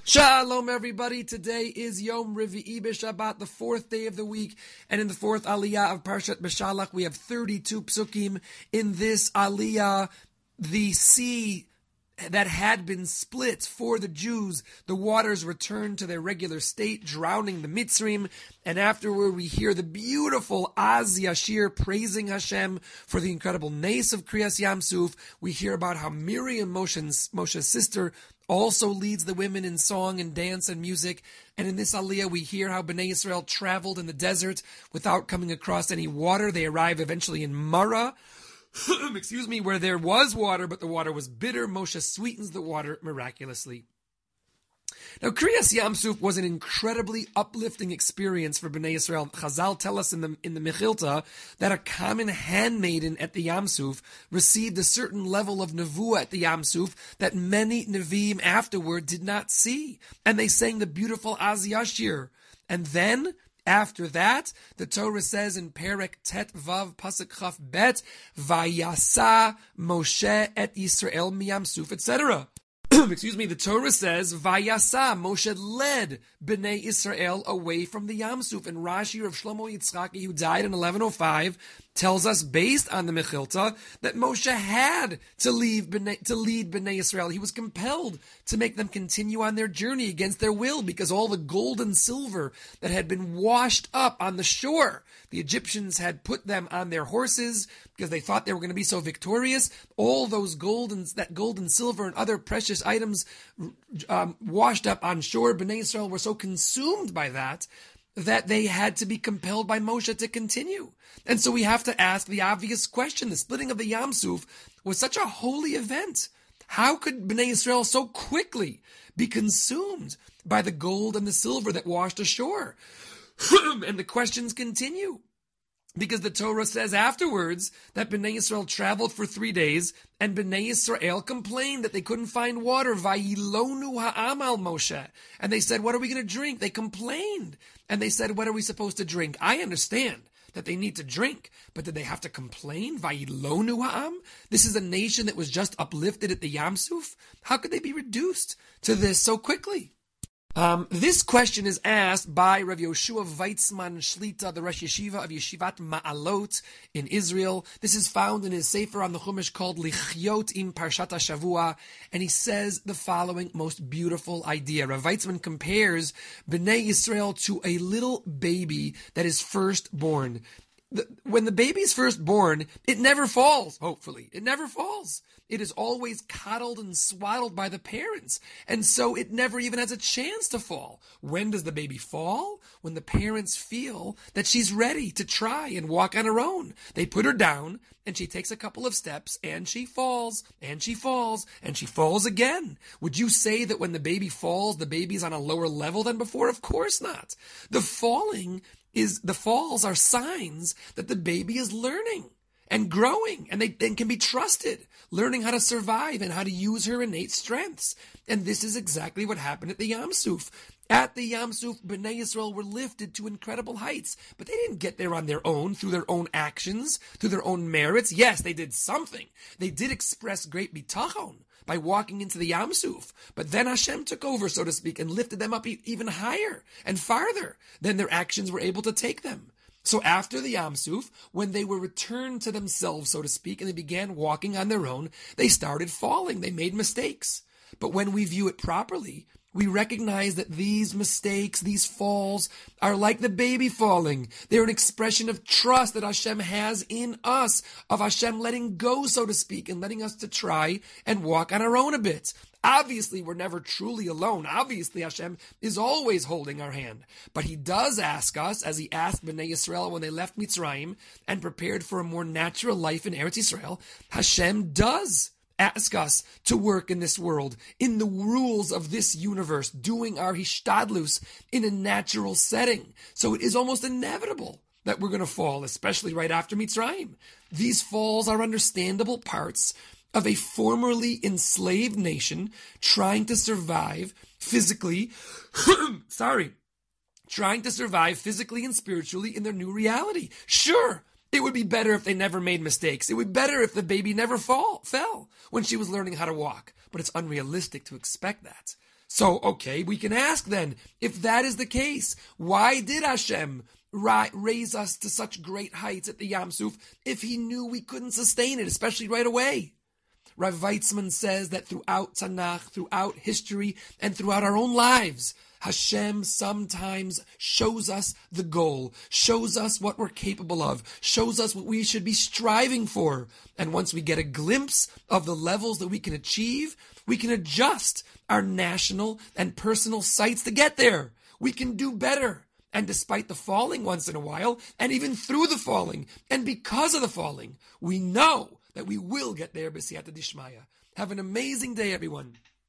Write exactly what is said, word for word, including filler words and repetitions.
Shalom, everybody. Today is Yom Revi'i B'Shabbat, the fourth day of the week, and in the fourth Aliyah of Parshat Beshalach, we have thirty-two psukim. In this Aliyah, the sea that had been split for the Jews, the waters returned to their regular state, drowning the Mitzrim, and afterward we hear the beautiful Az Yashir praising Hashem for the incredible nace of Kriyas Yamsuf. We hear about how Miriam, Moshe's, Moshe's sister, also leads the women in song and dance and music. And in this Aliyah, we hear how Bnei Yisrael traveled in the desert without coming across any water. They arrive eventually in Marah, excuse me, where there was water, but the water was bitter. Moshe sweetens the water miraculously. Now, Kriyas Yamsuf was an incredibly uplifting experience for Bnei Yisrael. Chazal tell us in the in the Mechilta that a common handmaiden at the Yamsuf received a certain level of nevuah at the Yamsuf that many Nevi'im afterward did not see. And they sang the beautiful Az Yashir. And then, after that, the Torah says in Perek Tet Vav Pasuk Chaf Bet, Vayasa Moshe et Yisrael miyamsuf, et cetera. Excuse me, the Torah says, Vayasa, Moshe led Bnei Israel away from the Yamsuf. And Rashi of Shlomo Yitzchaki, who died in eleven oh five, tells us, based on the Mechilta, that Moshe had to leave Bnei, to lead Bnei Israel. He was compelled to make them continue on their journey against their will, because all the gold and silver that had been washed up on the shore, the Egyptians had put them on their horses because they thought they were going to be so victorious. All those gold and that gold and silver and other precious items um, washed up on shore. Bnei Israel were so consumed by that that they had to be compelled by Moshe to continue. And so we have to ask the obvious question. The splitting of the Yamsuf was such a holy event. How could Bnei Israel so quickly be consumed by the gold and the silver that washed ashore? And the questions continue. Because the Torah says afterwards that Bnei Yisrael traveled for three days, and Bnei Yisrael complained that they couldn't find water. Vayilonu ha'am al Moshe. And they said, what are we going to drink? They complained. And they said, what are we supposed to drink? I understand that they need to drink, but did they have to complain? Vayilonu ha'am? This is a nation that was just uplifted at the Yamsuf. How could they be reduced to this so quickly? Um, this question is asked by Rav Yoshua Weitzman Shlita, the Rosh Yeshiva of Yeshivat Ma'alot in Israel. This is found in his sefer on the Chumash called Lichyot im Parshat HaShavua, and he says the following most beautiful idea. Rav Weitzman compares Bnei Yisrael to a little baby that is first born. The, when the baby is first born, it never falls, hopefully. It never falls. It is always coddled and swaddled by the parents. And so it never even has a chance to fall. When does the baby fall? When the parents feel that she's ready to try and walk on her own. They put her down, and she takes a couple of steps, and she falls, and she falls, and she falls again. Would you say that when the baby falls, the baby's on a lower level than before? Of course not. The falling is, the falls are signs that the baby is learning and growing, and they then can be trusted, learning how to survive and how to use her innate strengths. And this is exactly what happened at the Yamsuf. At the Yamsuf, Bnei Yisrael were lifted to incredible heights, but they didn't get there on their own, through their own actions, through their own merits. Yes, they did something. They did express great bitachon by walking into the Yamsuf, but then Hashem took over, so to speak, and lifted them up e- even higher and farther than their actions were able to take them. So after the Yamsuf, when they were returned to themselves, so to speak, and they began walking on their own, they started falling. They made mistakes. But when we view it properly, we recognize that these mistakes, these falls, are like the baby falling. They're an expression of trust that Hashem has in us, of Hashem letting go, so to speak, and letting us to try and walk on our own a bit. Obviously, we're never truly alone. Obviously, Hashem is always holding our hand. But He does ask us, as He asked Bnei Yisrael when they left Mitzrayim and prepared for a more natural life in Eretz Yisrael, Hashem does ask us to work in this world, in the rules of this universe, doing our hishtadlus in a natural setting. So it is almost inevitable that we're going to fall, especially right after Mitzrayim. These falls are understandable parts of a formerly enslaved nation trying to survive physically, sorry, trying to survive physically and spiritually in their new reality. Sure, it would be better if they never made mistakes. It would be better if the baby never fall, fell when she was learning how to walk. But it's unrealistic to expect that. So, okay, we can ask then, if that is the case, why did Hashem raise us to such great heights at the Yam Suf if he knew we couldn't sustain it, especially right away? Rav Weitzman says that throughout Tanakh, throughout history, and throughout our own lives, Hashem sometimes shows us the goal, shows us what we're capable of, shows us what we should be striving for. And once we get a glimpse of the levels that we can achieve, we can adjust our national and personal sights to get there. We can do better. And despite the falling once in a while, and even through the falling, and because of the falling, we know that we will get there b'siyata dishmaya. Have an amazing day, everyone.